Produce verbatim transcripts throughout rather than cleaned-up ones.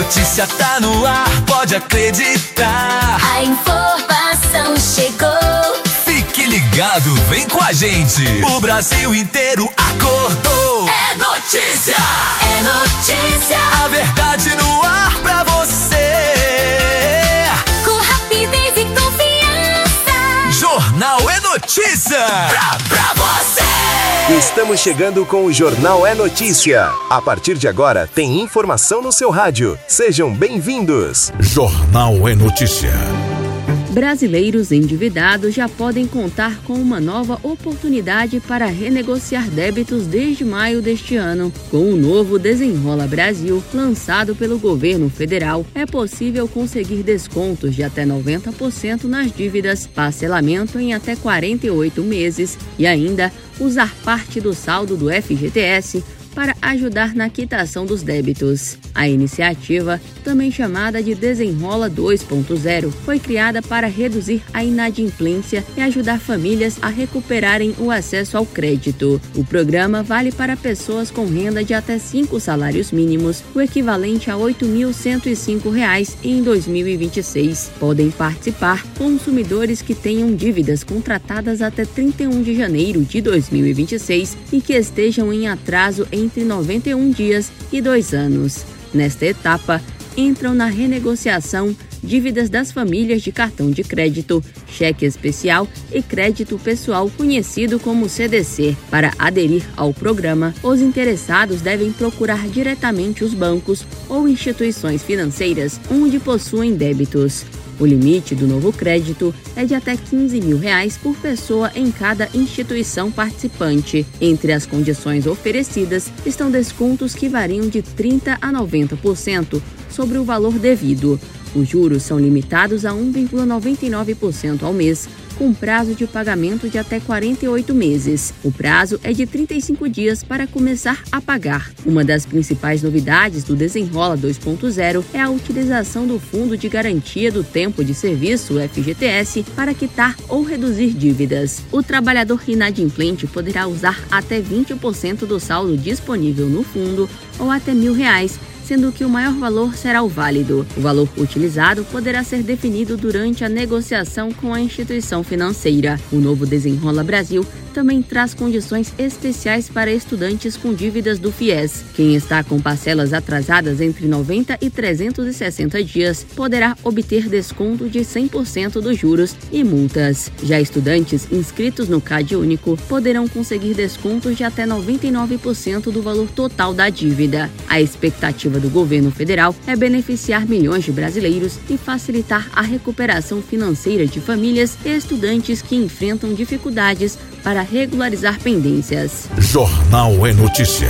notícia tá no ar, pode acreditar. A informação chegou. Fique ligado, vem com a gente. O Brasil inteiro acordou. É notícia, é notícia. A verdade no ar pra você. Com rapidez e confiança. Jornal é notícia pra, pra você. Estamos chegando com o Jornal é Notícia. A partir de agora, tem informação no seu rádio. Sejam bem-vindos. Jornal é Notícia. Brasileiros endividados já podem contar com uma nova oportunidade para renegociar débitos desde maio deste ano. Com o novo Desenrola Brasil, lançado pelo governo federal, é possível conseguir descontos de até noventa por cento nas dívidas, parcelamento em até quarenta e oito meses e ainda usar parte do saldo do F G T S para ajudar na quitação dos débitos. A iniciativa, também chamada de Desenrola dois ponto zero, foi criada para reduzir a inadimplência e ajudar famílias a recuperarem o acesso ao crédito. O programa vale para pessoas com renda de até cinco salários mínimos, o equivalente a oito mil cento e cinco reais em dois mil e vinte e seis. Podem participar consumidores que tenham dívidas contratadas até trinta e um de janeiro de dois mil e vinte e seis e que estejam em atraso em entre noventa e um dias e dois anos. Nesta etapa, entram na renegociação dívidas das famílias de cartão de crédito, cheque especial e crédito pessoal, conhecido como C D C. Para aderir ao programa, os interessados devem procurar diretamente os bancos ou instituições financeiras onde possuem débitos. O limite do novo crédito é de até quinze mil reais por pessoa em cada instituição participante. Entre as condições oferecidas estão descontos que variam de trinta por cento a noventa por cento sobre o valor devido. Os juros são limitados a um vírgula noventa e nove por cento ao mês, com prazo de pagamento de até quarenta e oito meses. O prazo é de trinta e cinco dias para começar a pagar. Uma das principais novidades do Desenrola dois ponto zero é a utilização do Fundo de Garantia do Tempo de Serviço, F G T S, para quitar ou reduzir dívidas. O trabalhador inadimplente poderá usar até vinte por cento do saldo disponível no fundo ou até mil reais, sendo que o maior valor será o válido. O valor utilizado poderá ser definido durante a negociação com a instituição financeira. O novo Desenrola Brasil também traz condições especiais para estudantes com dívidas do FIES. Quem está com parcelas atrasadas entre noventa e trezentos e sessenta dias poderá obter desconto de cem por cento dos juros e multas. Já estudantes inscritos no CAD Único poderão conseguir descontos de até noventa e nove por cento do valor total da dívida. A expectativa do governo federal é beneficiar milhões de brasileiros e facilitar a recuperação financeira de famílias e estudantes que enfrentam dificuldades para regularizar pendências. Jornal é Notícia.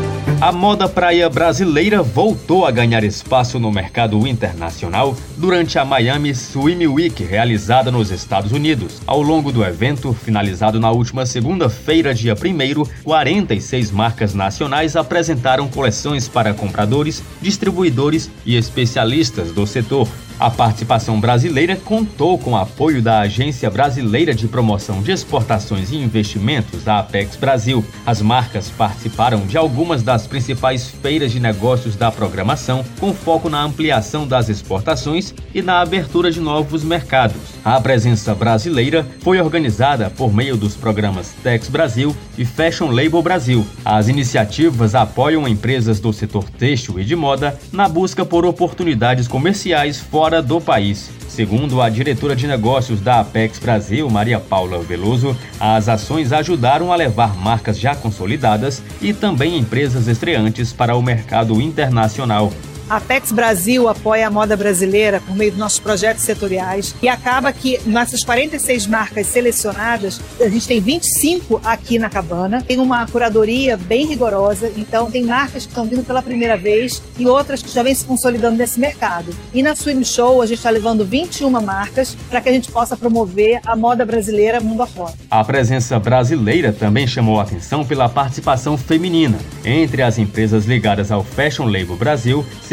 A moda praia brasileira voltou a ganhar espaço no mercado internacional durante a Miami Swim Week, realizada nos Estados Unidos. Ao longo do evento, finalizado na última segunda-feira, dia primeiro, quarenta e seis marcas nacionais apresentaram coleções para compradores, distribuidores e especialistas do setor. A participação brasileira contou com o apoio da Agência Brasileira de Promoção de Exportações e Investimentos, a Apex Brasil. As marcas participaram de algumas das principais feiras de negócios da programação, com foco na ampliação das exportações e na abertura de novos mercados. A presença brasileira foi organizada por meio dos programas Tex Brasil e Fashion Label Brasil. As iniciativas apoiam empresas do setor têxtil e de moda na busca por oportunidades comerciais fora do país. Segundo a diretora de negócios da Apex Brasil, Maria Paula Veloso, as ações ajudaram a levar marcas já consolidadas e também empresas estreantes para o mercado internacional. A Apex Brasil apoia a moda brasileira por meio dos nossos projetos setoriais e acaba que nessas quarenta e seis marcas selecionadas, a gente tem vinte e cinco aqui na Cabana, tem uma curadoria bem rigorosa, então tem marcas que estão vindo pela primeira vez e outras que já vêm se consolidando nesse mercado. E na Swim Show a gente está levando vinte e uma marcas para que a gente possa promover a moda brasileira mundo afora. A presença brasileira também chamou a atenção pela participação feminina. Entre as empresas ligadas ao Fashion Label Brasil,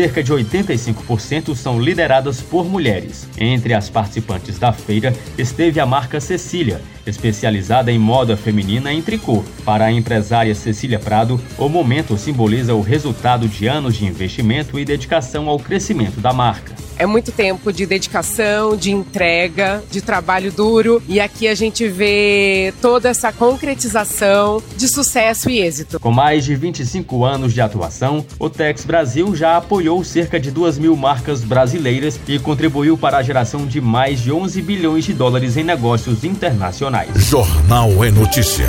cerca de oitenta e cinco por cento são lideradas por mulheres. Entre as participantes da feira esteve a marca Cecília, especializada em moda feminina em tricô. Para a empresária Cecília Prado, o momento simboliza o resultado de anos de investimento e dedicação ao crescimento da marca. É muito tempo de dedicação, de entrega, de trabalho duro, e aqui a gente vê toda essa concretização de sucesso e êxito. Com mais de vinte e cinco anos de atuação, o Tex Brasil já apoiou cerca de duas mil marcas brasileiras e contribuiu para a geração de mais de onze bilhões de dólares em negócios internacionais. Jornal é Notícia.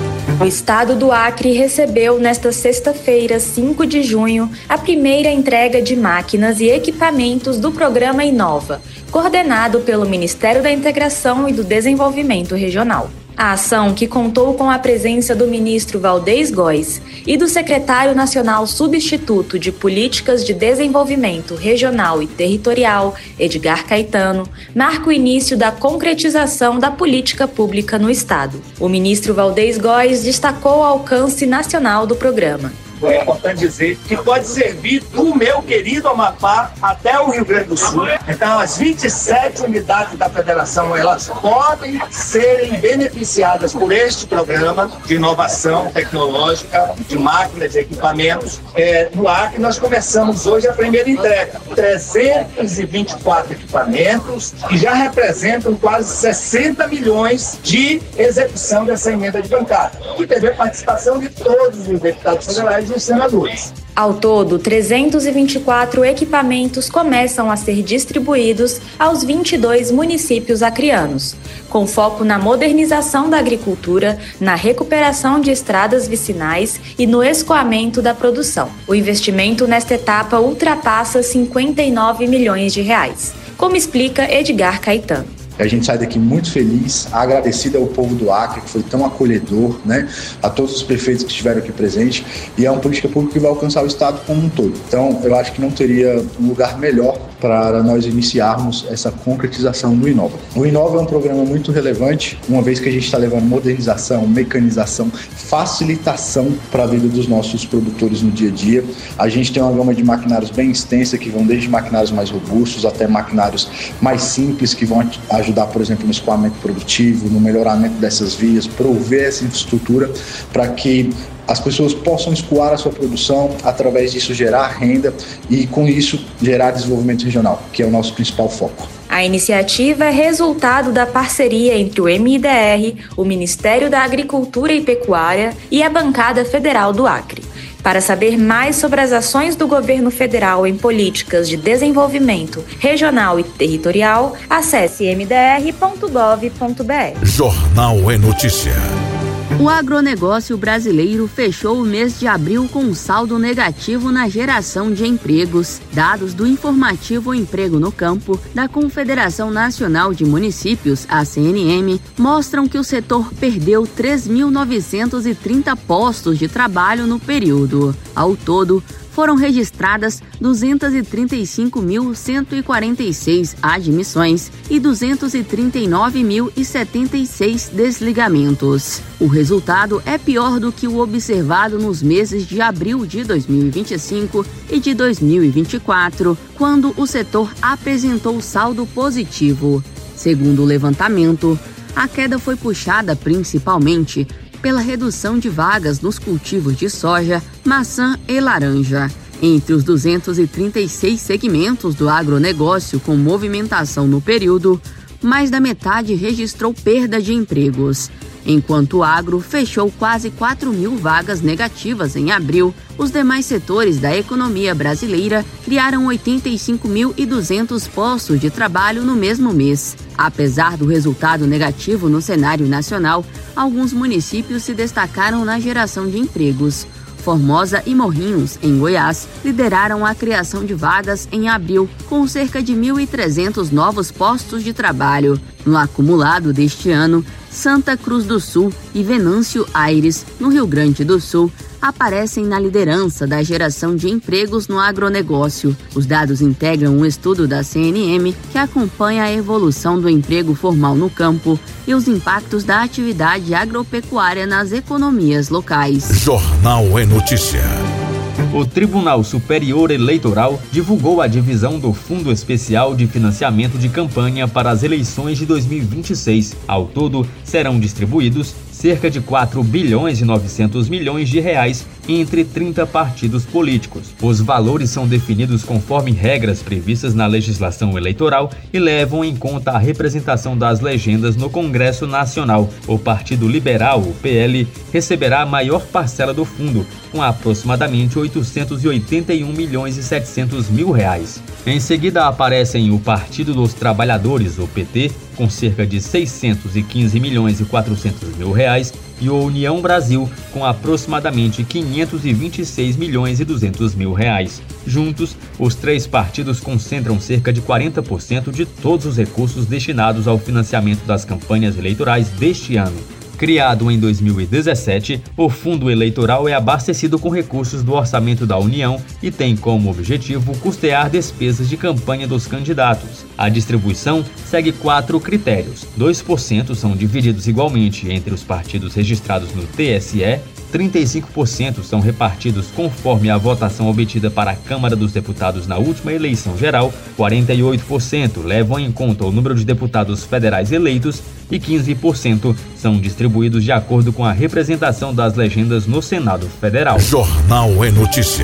O estado do Acre recebeu nesta sexta-feira, cinco de junho, a primeira entrega de máquinas e equipamentos do programa Inova, coordenado pelo Ministério da Integração e do Desenvolvimento Regional. A ação, que contou com a presença do ministro Valdez Góes e do secretário nacional substituto de Políticas de Desenvolvimento Regional e Territorial, Edgar Caetano, marca o início da concretização da política pública no estado. O ministro Valdez Góes destacou o alcance nacional do programa. É importante dizer que pode servir do meu querido Amapá até o Rio Grande do Sul. Então, as vinte e sete unidades da federação, elas podem serem beneficiadas por este programa de inovação tecnológica, de máquinas e equipamentos. É, no Acre, nós começamos hoje a primeira entrega. trezentos e vinte e quatro equipamentos que já representam quase sessenta milhões de execução dessa emenda de bancada. E teve a participação de todos os deputados federais e senadores. Ao todo, trezentos e vinte e quatro equipamentos começam a ser distribuídos aos vinte e dois municípios acreanos, com foco na modernização da agricultura, na recuperação de estradas vicinais e no escoamento da produção. O investimento nesta etapa ultrapassa cinquenta e nove milhões de reais, como explica Edgar Caetano. A gente sai daqui muito feliz, agradecido ao povo do Acre, que foi tão acolhedor, né? A todos os prefeitos que estiveram aqui presentes, e é uma política pública que vai alcançar o estado como um todo. Então, eu acho que não teria um lugar melhor para nós iniciarmos essa concretização do Inova. O Inova é um programa muito relevante, uma vez que a gente está levando modernização, mecanização, facilitação para a vida dos nossos produtores no dia a dia. A gente tem uma gama de maquinários bem extensa, que vão desde maquinários mais robustos até maquinários mais simples, que vão ajudar, por exemplo, no escoamento produtivo, no melhoramento dessas vias, prover essa infraestrutura para que as pessoas possam escoar a sua produção, através disso gerar renda e, com isso, gerar desenvolvimento regional, que é o nosso principal foco. A iniciativa é resultado da parceria entre o M I D R, o Ministério da Agricultura e Pecuária e a Bancada Federal do Acre. Para saber mais sobre as ações do governo federal em políticas de desenvolvimento regional e territorial, acesse m d r ponto gov ponto b r. Jornal é Notícia. O agronegócio brasileiro fechou o mês de abril com um saldo negativo na geração de empregos. Dados do informativo Emprego no Campo da Confederação Nacional de Municípios, a C N M, mostram que o setor perdeu três mil novecentos e trinta postos de trabalho no período. Ao todo, foram registradas duzentos e trinta e cinco mil cento e quarenta e seis admissões e duzentos e trinta e nove mil e setenta e seis desligamentos. O resultado é pior do que o observado nos meses de abril de dois mil e vinte e cinco e de dois mil e vinte e quatro, quando o setor apresentou saldo positivo. Segundo o levantamento, a queda foi puxada principalmente pela redução de vagas nos cultivos de soja, maçã e laranja. Entre os duzentos e trinta e seis segmentos do agronegócio com movimentação no período, mais da metade registrou perda de empregos. Enquanto o agro fechou quase quatro mil vagas negativas em abril, os demais setores da economia brasileira criaram oitenta e cinco mil e duzentos postos de trabalho no mesmo mês. Apesar do resultado negativo no cenário nacional, alguns municípios se destacaram na geração de empregos. Formosa e Morrinhos, em Goiás, lideraram a criação de vagas em abril, com cerca de mil e trezentos novos postos de trabalho. No acumulado deste ano, Santa Cruz do Sul e Venâncio Aires, no Rio Grande do Sul, aparecem na liderança da geração de empregos no agronegócio. Os dados integram um estudo da C N M que acompanha a evolução do emprego formal no campo e os impactos da atividade agropecuária nas economias locais. Jornal é Notícia. O Tribunal Superior Eleitoral divulgou a divisão do Fundo Especial de Financiamento de Campanha para as eleições de dois mil e vinte e seis. Ao todo, serão distribuídos cerca de quatro bilhões e novecentos milhões de reais entre trinta partidos políticos. Os valores são definidos conforme regras previstas na legislação eleitoral e levam em conta a representação das legendas no Congresso Nacional. O Partido Liberal, o P L, receberá a maior parcela do fundo, com aproximadamente oitocentos e oitenta e um milhões e setecentos mil reais. Em seguida aparecem o Partido dos Trabalhadores, o P T, com cerca de seiscentos e quinze milhões e quatrocentos mil reais, e o União Brasil, com aproximadamente quinhentos e vinte e seis milhões e duzentos mil reais. Juntos, os três partidos concentram cerca de quarenta por cento de todos os recursos destinados ao financiamento das campanhas eleitorais deste ano. Criado em dois mil e dezessete, o fundo eleitoral é abastecido com recursos do orçamento da União e tem como objetivo custear despesas de campanha dos candidatos. A distribuição segue quatro critérios. dois por cento são divididos igualmente entre os partidos registrados no T S E, trinta e cinco por cento são repartidos conforme a votação obtida para a Câmara dos Deputados na última eleição geral, quarenta e oito por cento levam em conta o número de deputados federais eleitos e quinze por cento são distribuídos de acordo com a representação das legendas no Senado Federal. Jornal é Notícia.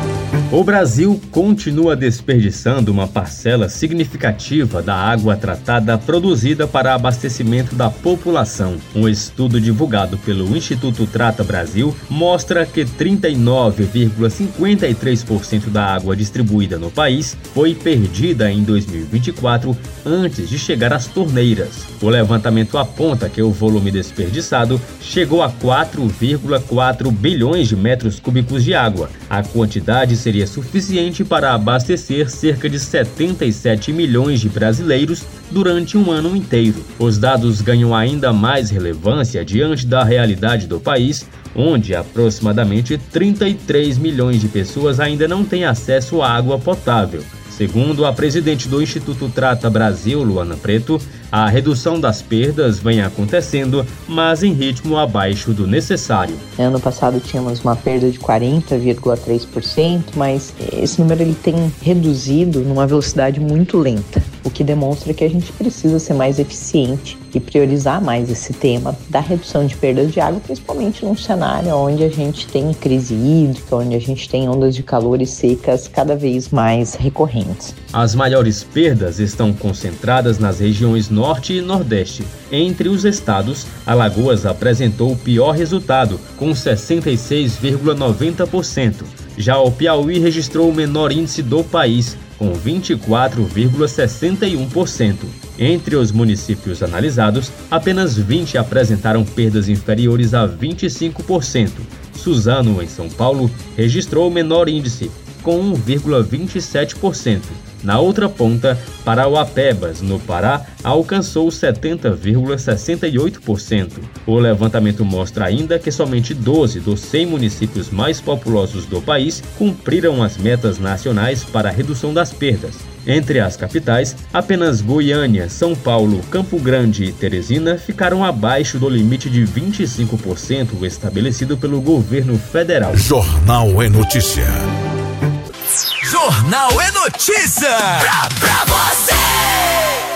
O Brasil continua desperdiçando uma parcela significativa da água tratada produzida para abastecimento da população. Um estudo divulgado pelo Instituto Trata Brasil mostra que trinta e nove vírgula cinquenta e três por cento da água distribuída no país foi perdida em dois mil e vinte e quatro antes de chegar às torneiras. O levantamento aponta que o volume desperdiçado chegou a quatro vírgula quatro bilhões de metros cúbicos de água. A quantidade seria suficiente para abastecer cerca de setenta e sete milhões de brasileiros durante um ano inteiro. Os dados ganham ainda mais relevância diante da realidade do país, onde aproximadamente trinta e três milhões de pessoas ainda não têm acesso à água potável. Segundo a presidente do Instituto Trata Brasil, Luana Preto, a redução das perdas vem acontecendo, mas em ritmo abaixo do necessário. Ano passado tínhamos uma perda de quarenta vírgula três por cento, mas esse número ele tem reduzido numa velocidade muito lenta, o que demonstra que a gente precisa ser mais eficiente e priorizar mais esse tema da redução de perdas de água, principalmente num cenário onde a gente tem crise hídrica, onde a gente tem ondas de calor e secas cada vez mais recorrentes. As maiores perdas estão concentradas nas regiões Norte e Nordeste. Entre os estados, Alagoas apresentou o pior resultado, com sessenta e seis vírgula noventa por cento. Já o Piauí registrou o menor índice do país, com vinte e quatro vírgula sessenta e um por cento. Entre os municípios analisados, apenas vinte apresentaram perdas inferiores a vinte e cinco por cento. Suzano, em São Paulo, registrou o menor índice, com um vírgula vinte e sete por cento. Na outra ponta, Parauapebas, no Pará, alcançou setenta vírgula sessenta e oito por cento. O levantamento mostra ainda que somente doze dos cem municípios mais populosos do país cumpriram as metas nacionais para a redução das perdas. Entre as capitais, apenas Goiânia, São Paulo, Campo Grande e Teresina ficaram abaixo do limite de vinte e cinco por cento estabelecido pelo governo federal. Jornal é Notícia. Jornal é Notícia! Pra, pra você!